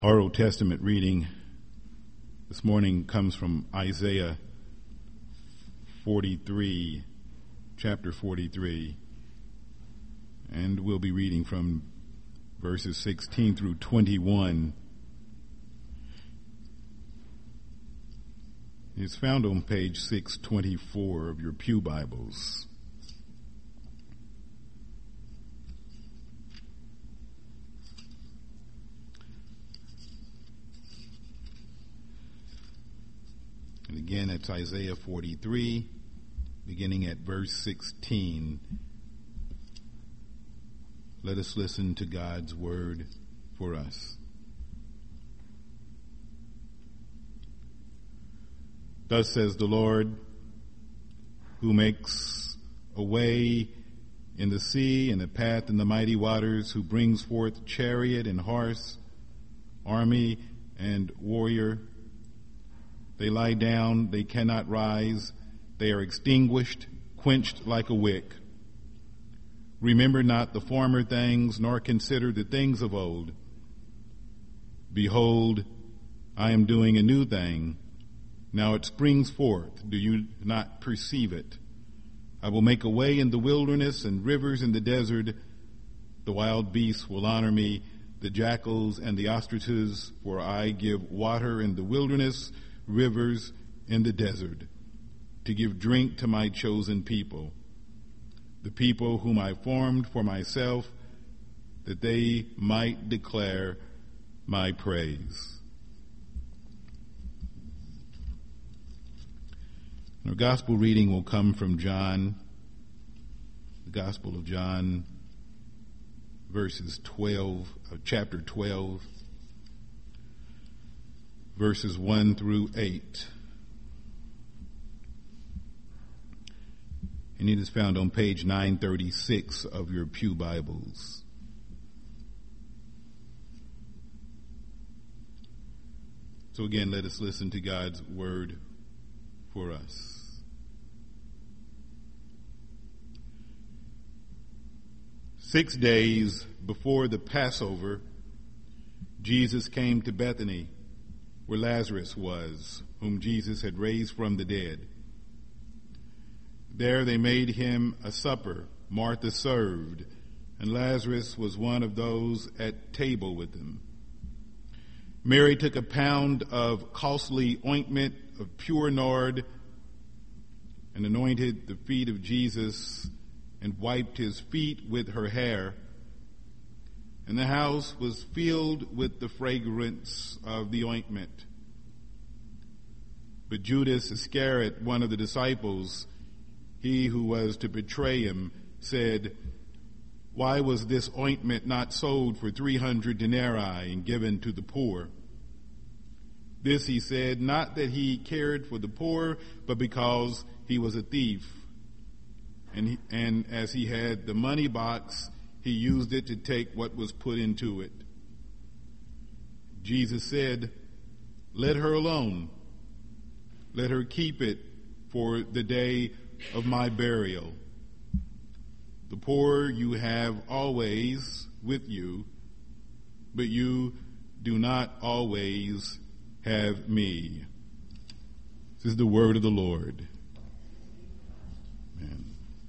Our Old Testament reading this morning comes from Isaiah 43, chapter 43, and we'll be reading from verses 16 through 21. It's found on page 624 of your Pew Bibles. And again, it's Isaiah 43, beginning at verse 16. Let us listen to God's word for us. Thus says the Lord, who makes a way in the sea and a path in the mighty waters, who brings forth chariot and horse, army and warrior. They lie down, they cannot rise, they are extinguished, quenched like a wick. Remember not the former things, nor consider the things of old. Behold, I am doing a new thing. Now it springs forth. Do you not perceive it? I will make a way in the wilderness and rivers in the desert. The wild beasts will honor me, the jackals and the ostriches, for I give water in the wilderness, rivers in the desert, to give drink to my chosen people, the people whom I formed for myself, that they might declare my praise. Our gospel reading will come from John, the Gospel of John, chapter 12, verses 1 through 8. And it is found on page 936 of your Pew Bibles. So again, let us listen to God's word for us. 6 days before the Passover, Jesus came to Bethany, where Lazarus was, whom Jesus had raised from the dead. There they made him a supper. Martha served, and Lazarus was one of those at table with them. Mary took a pound of costly ointment of pure nard and anointed the feet of Jesus and wiped his feet with her hair. And the house was filled with the fragrance of the ointment. But Judas Iscariot, one of the disciples, he who was to betray him, said, "Why was this ointment not sold for 300 denarii and given to the poor?" This he said, not that he cared for the poor, but because he was a thief. And as he had the money box, he used it to take what was put into it. Jesus said, "Let her alone. Let her keep it for the day of my burial. The poor you have always with you, but you do not always have me." This is the word of the Lord. Amen.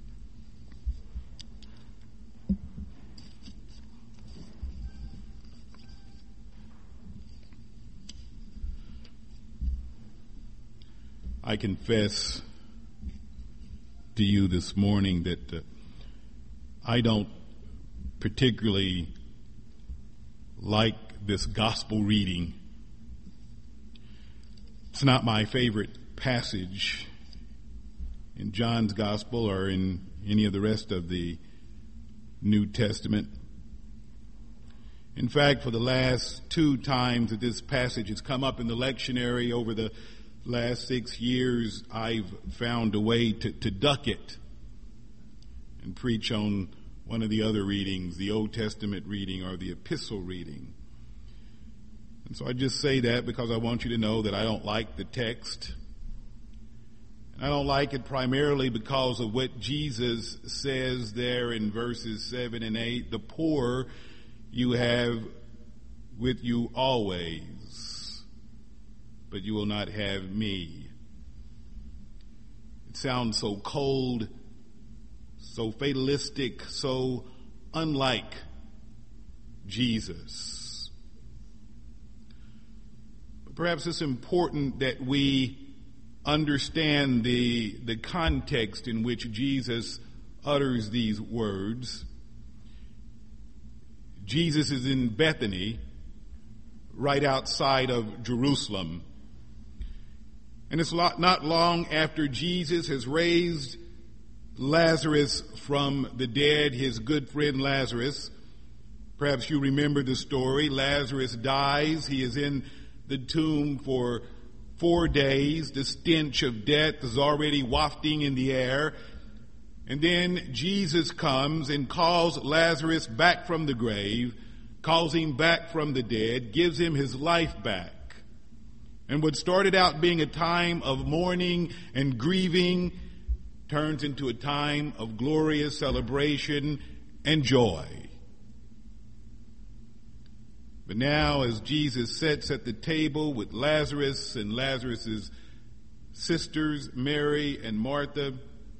I confess to you this morning that I don't particularly like this gospel reading. It's not my favorite passage in John's gospel or in any of the rest of the New Testament. In fact, for the last 2 times that this passage has come up in the lectionary over the last 6 years, I've found a way to duck it and preach on one of the other readings, the Old Testament reading or the epistle reading. And so I just say that because I want you to know that I don't like the text. And I don't like it primarily because of what Jesus says there in verses 7 and 8. The poor you have with you always, but you will not have me. It sounds so cold, so fatalistic, so unlike Jesus. But perhaps it's important that we understand the context in which Jesus utters these words. Jesus is in Bethany, right outside of Jerusalem. And it's not long after Jesus has raised Lazarus from the dead, his good friend Lazarus. Perhaps you remember the story. Lazarus dies. He is in the tomb for 4 days. The stench of death is already wafting in the air. And then Jesus comes and calls Lazarus back from the grave, calls him back from the dead, gives him his life back. And what started out being a time of mourning and grieving turns into a time of glorious celebration and joy. But now, as Jesus sits at the table with Lazarus and Lazarus' sisters, Mary and Martha,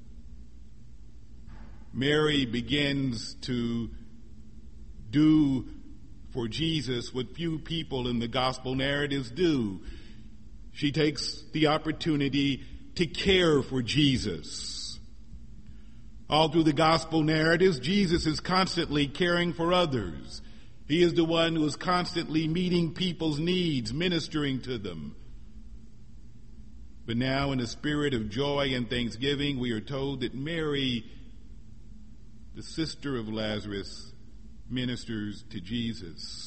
Mary begins to do for Jesus what few people in the gospel narratives do. She takes the opportunity to care for Jesus. All through the gospel narratives, Jesus is constantly caring for others. He is the one who is constantly meeting people's needs, ministering to them. But now, in a spirit of joy and thanksgiving, we are told that Mary, the sister of Lazarus, ministers to Jesus.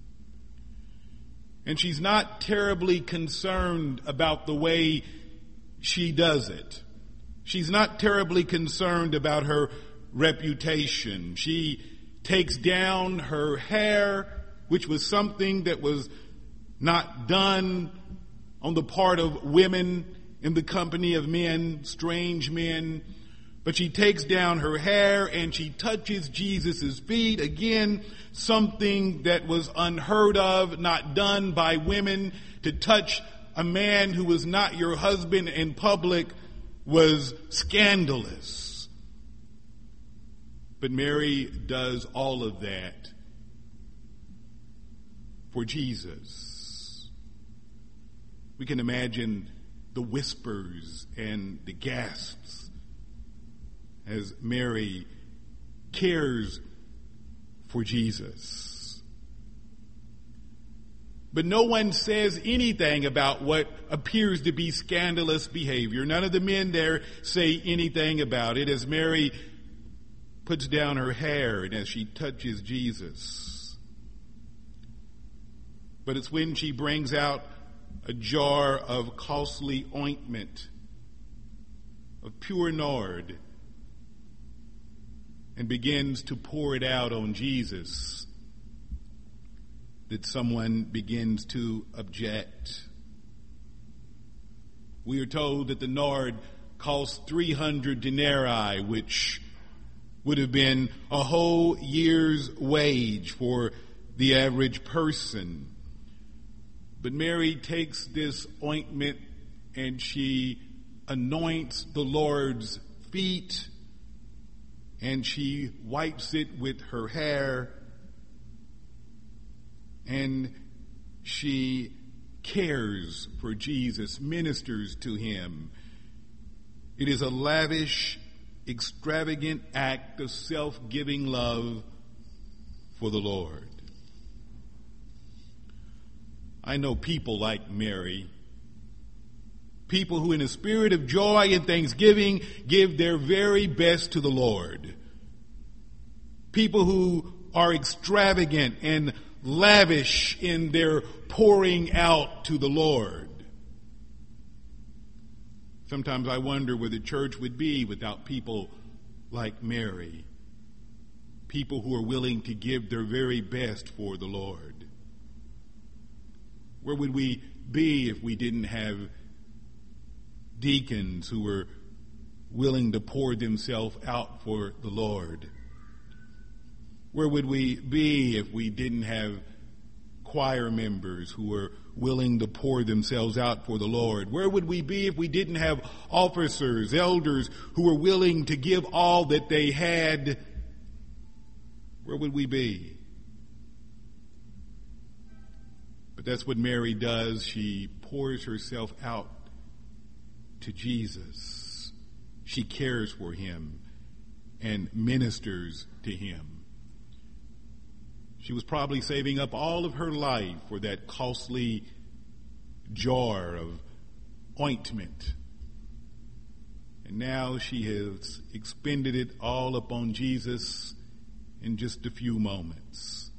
And she's not terribly concerned about the way she does it. She's not terribly concerned about her reputation. She takes down her hair, which was something that was not done on the part of women in the company of men, strange men. But she takes down her hair and she touches Jesus' feet. Again, something that was unheard of, not done by women. To touch a man who was not your husband in public was scandalous. But Mary does all of that for Jesus. We can imagine the whispers and the gasps as Mary cares for Jesus. But no one says anything about what appears to be scandalous behavior. None of the men there say anything about it as Mary puts down her hair and as she touches Jesus. But it's when she brings out a jar of costly ointment, of pure nard, and begins to pour it out on Jesus that someone begins to object. We are told that the nard cost 300 denarii, which would have been a whole year's wage for the average person. But Mary takes this ointment and she anoints the Lord's feet, and she wipes it with her hair, and she cares for Jesus, ministers to him. It is a lavish, extravagant act of self-giving love for the Lord. I know people like Mary, people who in a spirit of joy and thanksgiving give their very best to the Lord. People who are extravagant and lavish in their pouring out to the Lord. Sometimes I wonder where the church would be without people like Mary. People who are willing to give their very best for the Lord. Where would we be if we didn't have deacons who were willing to pour themselves out for the Lord? Where would we be if we didn't have choir members who were willing to pour themselves out for the Lord? Where would we be if we didn't have officers, elders who were willing to give all that they had? Where would we be? But that's what Mary does. She pours herself out to Jesus. She cares for him and ministers to him. She was probably saving up all of her life for that costly jar of ointment. And now she has expended it all upon Jesus in just a few moments.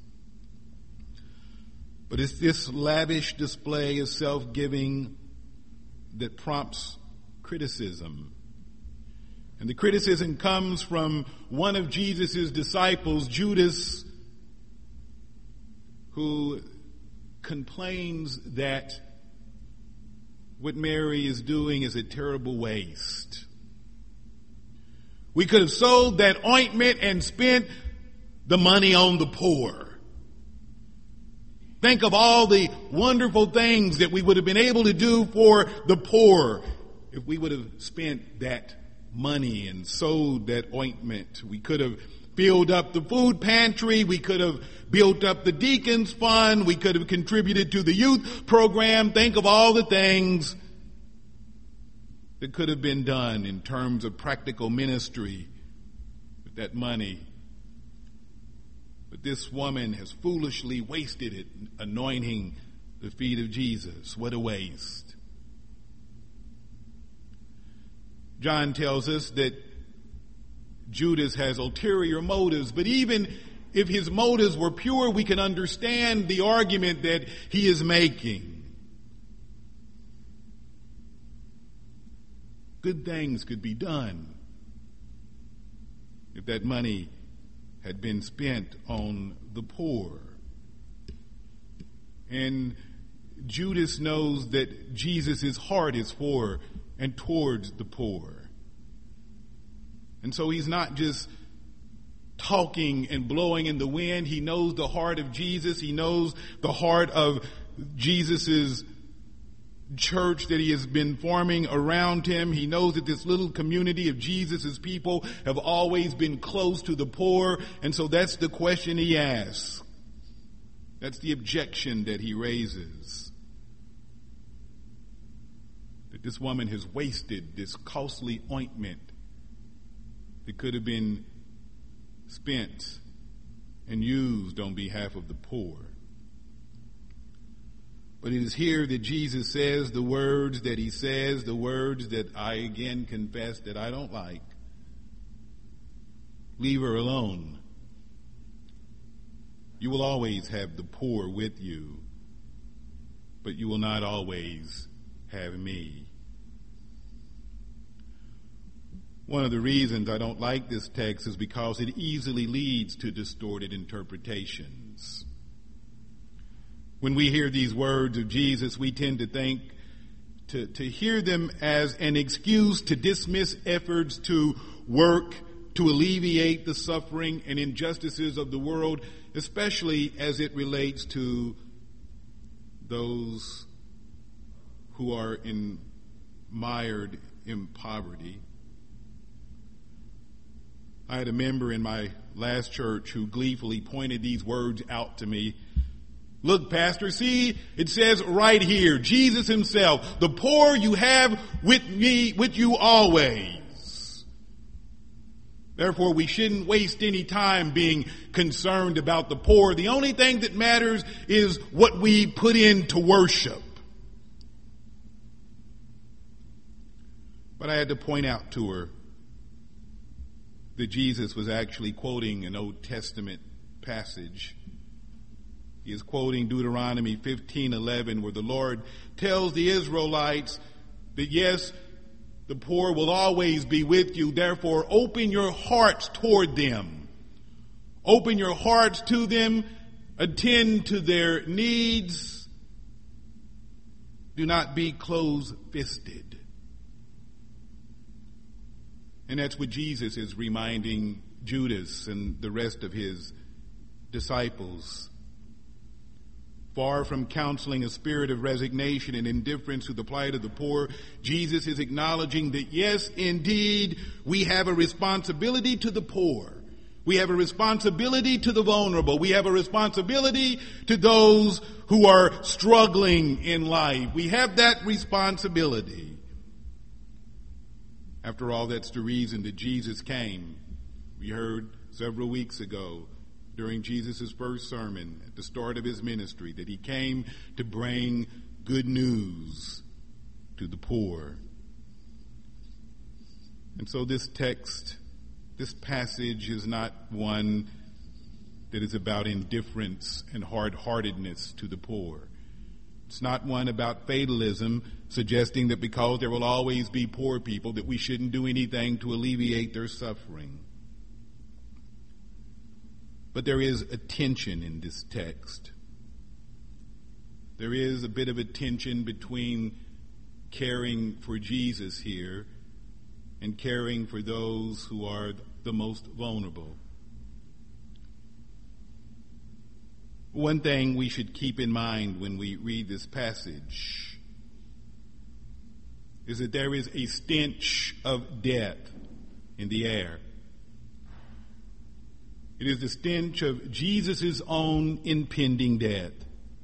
But it's this lavish display of self-giving that prompts criticism. And the criticism comes from one of Jesus' disciples, Judas, who complains that what Mary is doing is a terrible waste. We could have sold that ointment and spent the money on the poor. Think of all the wonderful things that we would have been able to do for the poor if we would have spent that money and sold that ointment. We could have filled up the food pantry. We could have built up the deacons fund. We could have contributed to the youth program. Think of all the things that could have been done in terms of practical ministry with that money. But this woman has foolishly wasted it, anointing the feet of Jesus. What a waste. John tells us that Judas has ulterior motives, but even if his motives were pure, we can understand the argument that he is making. Good things could be done if that money had been spent on the poor. And Judas knows that Jesus' heart is for and towards the poor. And so he's not just talking and blowing in the wind. He knows the heart of Jesus. He knows the heart of Jesus's church that he has been forming around him. He knows that this little community of Jesus's people have always been close to the poor. And so that's the question he asks. That's the objection that he raises. That this woman has wasted this costly ointment that could have been spent and used on behalf of the poor. But it is here that Jesus says the words that he says, the words that I again confess that I don't like. Leave her alone. You will always have the poor with you, but you will not always have me. One of the reasons I don't like this text is because it easily leads to distorted interpretations. When we hear these words of Jesus, we tend to think, to hear them as an excuse to dismiss efforts to work to alleviate the suffering and injustices of the world, especially as it relates to those who are mired in poverty. I had a member in my last church who gleefully pointed these words out to me. Look, Pastor, see, it says right here, Jesus himself, the poor you have with you always. Therefore, we shouldn't waste any time being concerned about the poor. The only thing that matters is what we put into worship. But I had to point out to her that Jesus was actually quoting an Old Testament passage. He is quoting Deuteronomy 15:11, where the Lord tells the Israelites that yes, the poor will always be with you. Therefore, open your hearts toward them. Open your hearts to them. Attend to their needs. Do not be closed-fisted. And that's what Jesus is reminding Judas and the rest of his disciples. Far from counseling a spirit of resignation and indifference to the plight of the poor, Jesus is acknowledging that yes, indeed, we have a responsibility to the poor. We have a responsibility to the vulnerable. We have a responsibility to those who are struggling in life. We have that responsibility. After all, that's the reason that Jesus came. We heard several weeks ago during Jesus' first sermon at the start of his ministry that he came to bring good news to the poor. And so this text, this passage is not one that is about indifference and hard-heartedness to the poor. It's not one about fatalism, suggesting that because there will always be poor people that we shouldn't do anything to alleviate their suffering. But there is a tension in this text. There is a bit of a tension between caring for Jesus here and caring for those who are the most vulnerable. One thing we should keep in mind when we read this passage is that there is a stench of death in the air. It is the stench of Jesus' own impending death.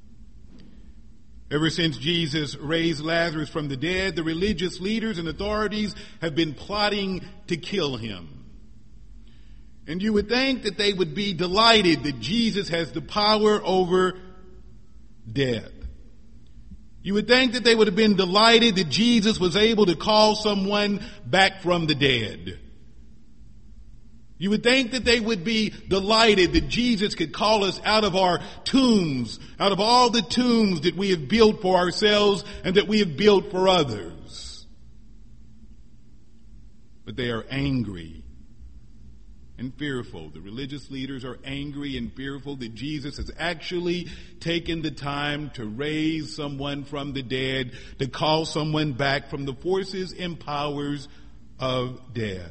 Ever since Jesus raised Lazarus from the dead, the religious leaders and authorities have been plotting to kill him. And you would think that they would be delighted that Jesus has the power over death. You would think that they would have been delighted that Jesus was able to call someone back from the dead. You would think that they would be delighted that Jesus could call us out of our tombs, out of all the tombs that we have built for ourselves and that we have built for others. But they are angry and fearful. The religious leaders are angry and fearful that Jesus has actually taken the time to raise someone from the dead, to call someone back from the forces and powers of death.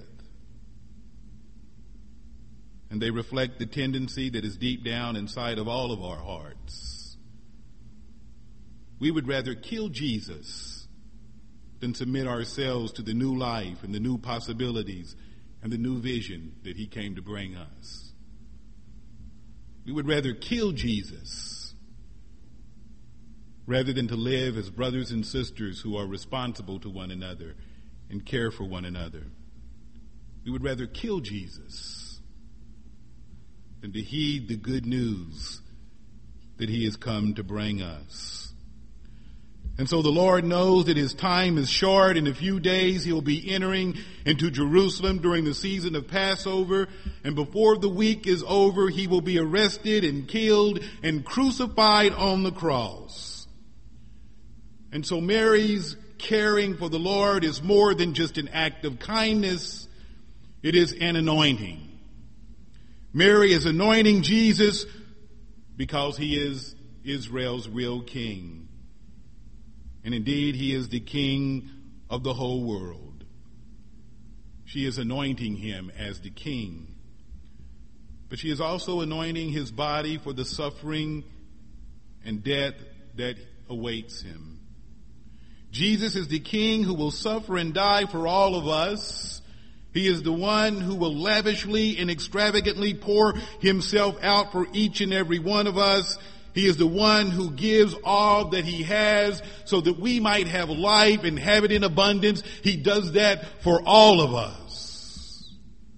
And they reflect the tendency that is deep down inside of all of our hearts. We would rather kill Jesus than submit ourselves to the new life and the new possibilities and the new vision that he came to bring us. We would rather kill Jesus rather than to live as brothers and sisters who are responsible to one another and care for one another. We would rather kill Jesus than to heed the good news that he has come to bring us. And so the Lord knows that his time is short. In a few days he'll be entering into Jerusalem during the season of Passover. And before the week is over, he will be arrested and killed and crucified on the cross. And so Mary's caring for the Lord is more than just an act of kindness. It is an anointing. Mary is anointing Jesus because he is Israel's real king. And indeed, he is the king of the whole world. She is anointing him as the king. But she is also anointing his body for the suffering and death that awaits him. Jesus is the king who will suffer and die for all of us. He is the one who will lavishly and extravagantly pour himself out for each and every one of us. He is the one who gives all that he has so that we might have life and have it in abundance. He does that for all of us.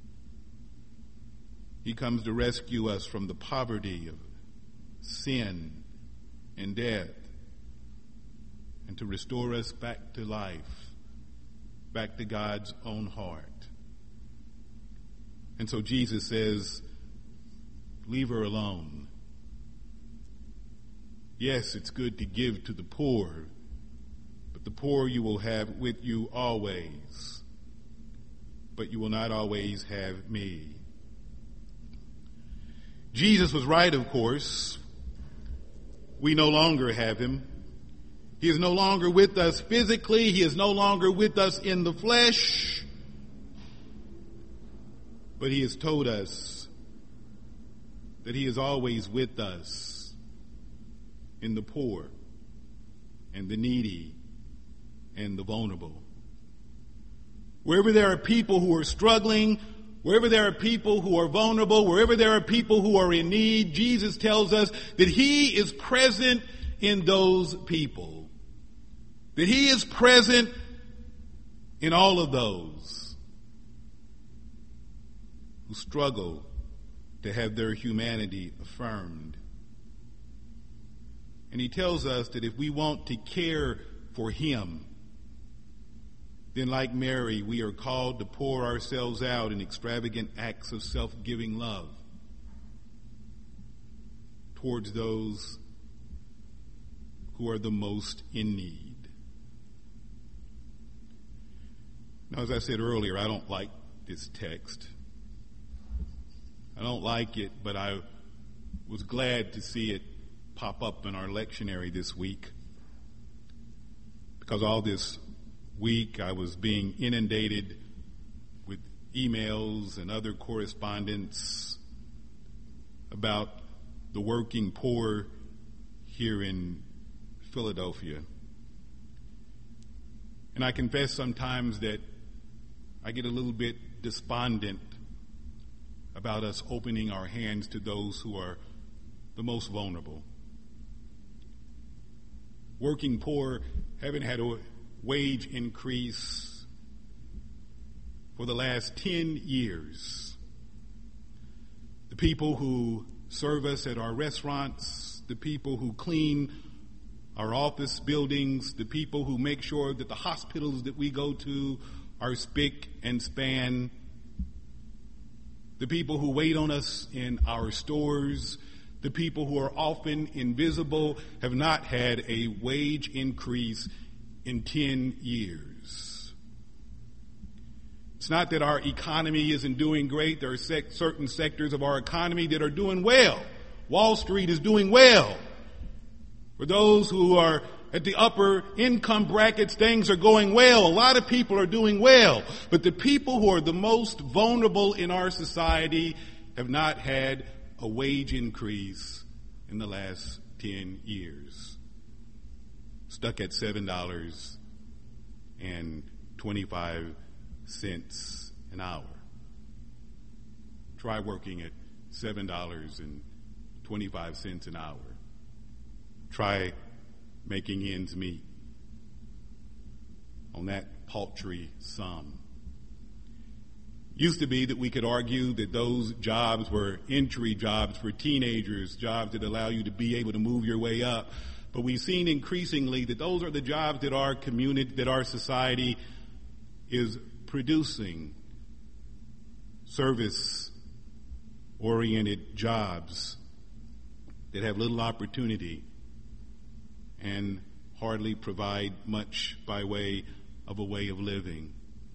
He comes to rescue us from the poverty of sin and death and to restore us back to life, back to God's own heart. And so Jesus says, leave her alone. Yes, it's good to give to the poor, but the poor you will have with you always. But you will not always have me. Jesus was right, of course. We no longer have him. He is no longer with us physically. He is no longer with us in the flesh. But he has told us that he is always with us in the poor and the needy and the vulnerable. Wherever there are people who are struggling, wherever there are people who are vulnerable, wherever there are people who are in need, Jesus tells us that he is present in those people. That he is present in all of those who struggle to have their humanity affirmed. And he tells us that if we want to care for him, then like Mary, we are called to pour ourselves out in extravagant acts of self-giving love towards those who are the most in need. Now, as I said earlier, I don't like this text. I don't like it, but I was glad to see it pop up in our lectionary this week, because all this week I was being inundated with emails and other correspondence about the working poor here in Philadelphia. And I confess sometimes that I get a little bit despondent about us opening our hands to those who are the most vulnerable. Working poor haven't had a wage increase for the last 10 years. The people who serve us at our restaurants, the people who clean our office buildings, the people who make sure that the hospitals that we go to are spick and span, the people who wait on us in our stores, the people who are often invisible, have not had a wage increase in 10 years. It's not that our economy isn't doing great. There are certain sectors of our economy that are doing well. Wall Street is doing well. For those who are at the upper income brackets, things are going well. A lot of people are doing well. But the people who are the most vulnerable in our society have not had a wage increase in the last 10 years. Stuck at $7.25 an hour. Try working at $7.25 an hour. Try making ends meet on that paltry sum. Used to be that we could argue that those jobs were entry jobs for teenagers, jobs that allow you to be able to move your way up. But we've seen increasingly that those are the jobs that our community, that our society is producing. Service-oriented jobs that have little opportunity and hardly provide much by way of a way of living.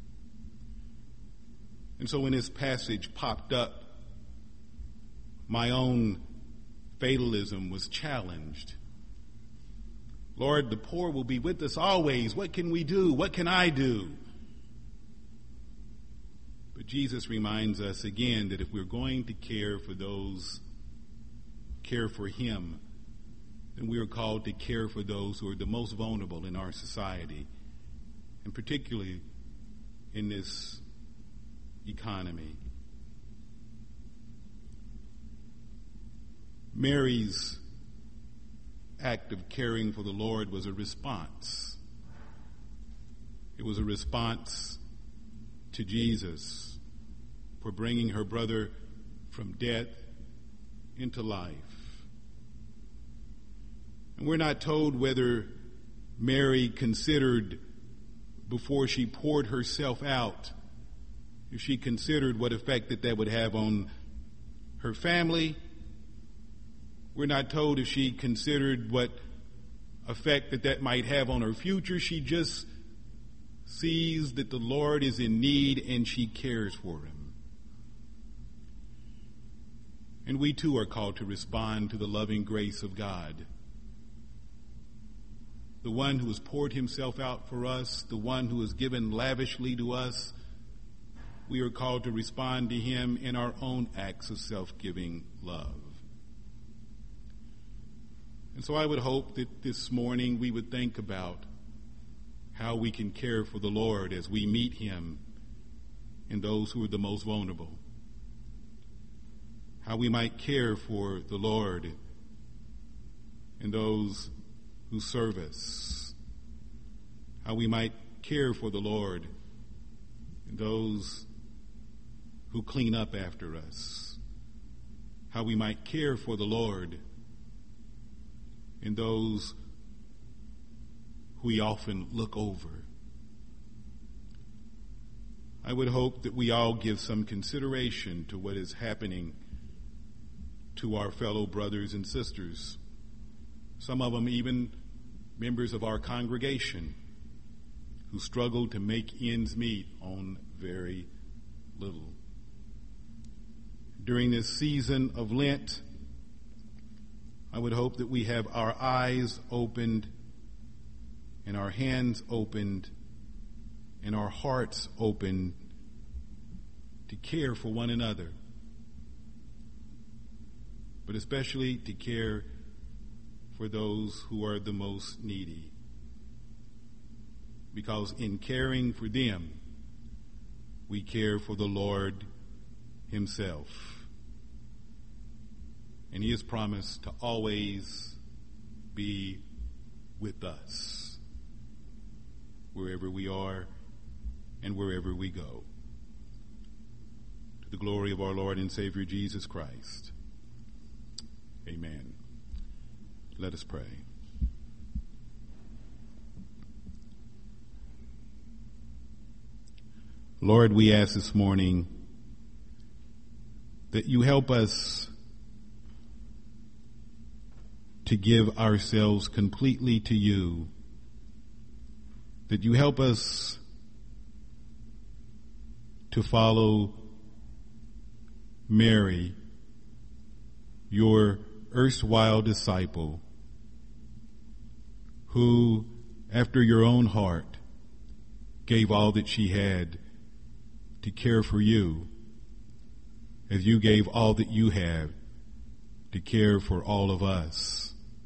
And so when this passage popped up, my own fatalism was challenged. Lord, the poor will be with us always. What can we do? What can I do? But Jesus reminds us again that if we're going to care for those, care for him, then we are called to care for those who are the most vulnerable in our society, and particularly in this economy. Mary's act of caring for the Lord was a response. It was a response to Jesus for bringing her brother from death into life. And we're not told whether Mary considered, before she poured herself out, if she considered what effect that would have on her family. We're not told if she considered what effect that might have on her future. She just sees that the Lord is in need and she cares for him. And we too are called to respond to the loving grace of God. The one who has poured himself out for us, the one who has given lavishly to us. We are called to respond to him in our own acts of self-giving love. And so I would hope that this morning we would think about how we can care for the Lord as we meet him in those who are the most vulnerable. How we might care for the Lord in those who serve us. How we might care for the Lord in those who clean up after us. How we might care for the Lord in those who we often look over. I would hope that we all give some consideration to what is happening to our fellow brothers and sisters, some of them even members of our congregation who struggle to make ends meet on very little. During this season of Lent, I would hope that we have our eyes opened and our hands opened and our hearts opened to care for one another, but especially to care for those who are the most needy. Because in caring for them, we care for the Lord himself. And he has promised to always be with us, wherever we are and wherever we go. To the glory of our Lord and Savior Jesus Christ. Amen. Let us pray. Lord, we ask this morning that you help us to give ourselves completely to you, that you help us to follow Mary, your erstwhile disciple, who, after your own heart, gave all that she had to care for you, as you gave all that you have to care for all of us.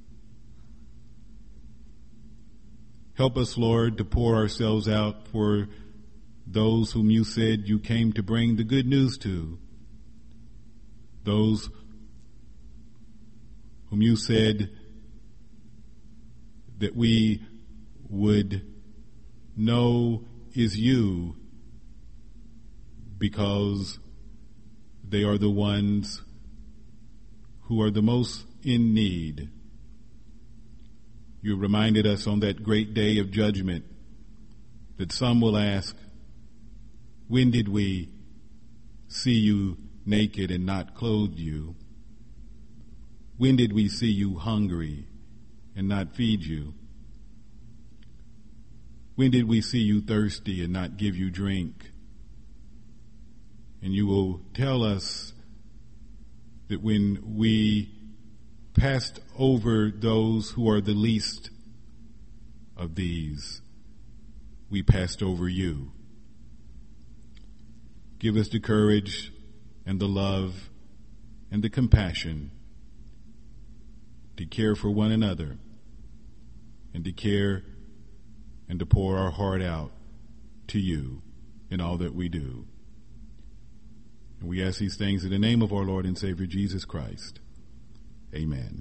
Help us, Lord, to pour ourselves out for those whom you said you came to bring the good news to, those whom you said that we would know is you, because they are the ones who are the most in need. You reminded us on that great day of judgment that some will ask, when did we see you naked and not clothe you? When did we see you hungry and not feed you? When did we see you thirsty and not give you drink? And you will tell us that when we passed over those who are the least of these, we passed over you. Give us the courage and the love and the compassion to care for one another and to care and to pour our heart out to you in all that we do. And we ask these things in the name of our Lord and Savior Jesus Christ. Amen.